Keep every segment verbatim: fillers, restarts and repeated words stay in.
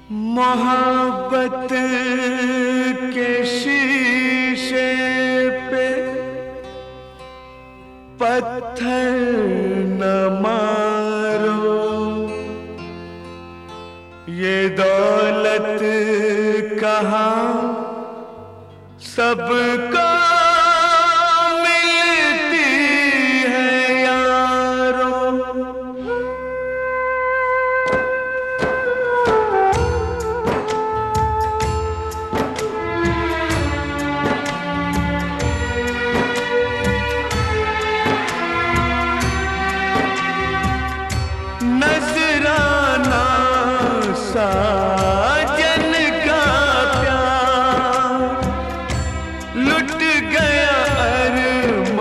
मोहब्बत के शीशे पे पत्थर न मारो, ये दौलत कहाँ सबको मिलती है यारो। नजराना साजन का प्यार लुट गया, अरमानों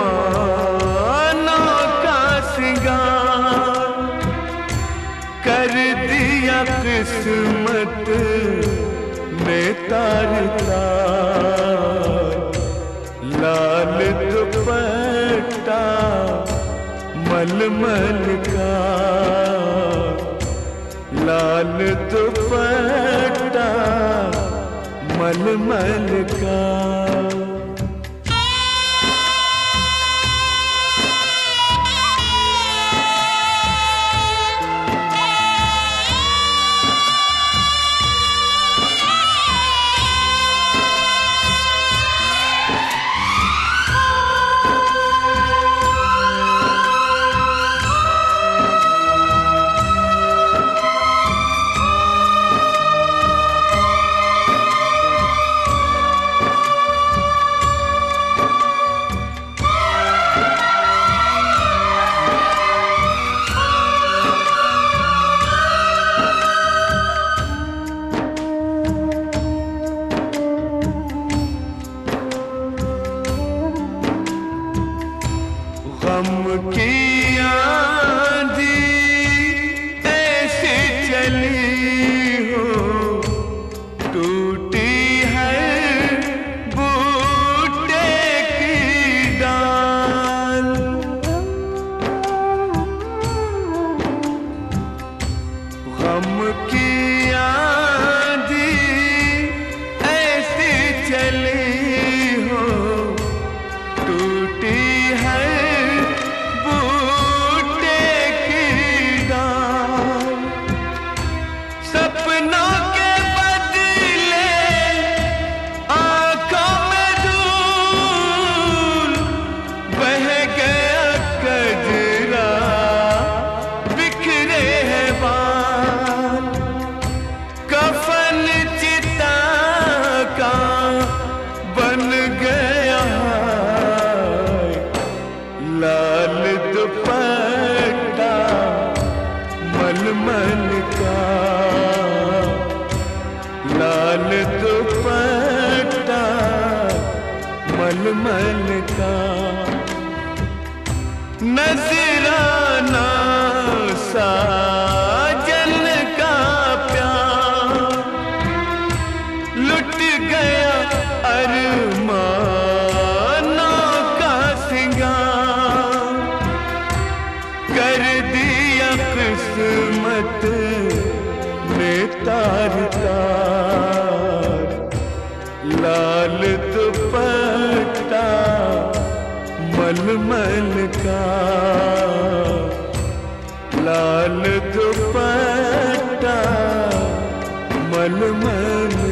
का सिंगार कर दिया किस्मत ने तार तार। लाल दुपट्टा मलमल का, लाल दुपट्टा मलमल का। गम की आंधी ऐसे चली हो, टूटी है बूटे की डाल। गम की आंधी ऐसे चली हो, टूटी है सपनों के बदले आंखों में धूल बह गया कजरा, बिखरे हैं बाल। कफन चिता का बन गया, लाल दुपट्टा मलमल का, लाल दुपट्टा मलमल का। नजराना साजन का प्यार लुट गया, अरमानों का सिंगार कर दिया किस्मत ने तार तार। लाल दुपट्टा मलमल का, लाल दुपट्टा मलमल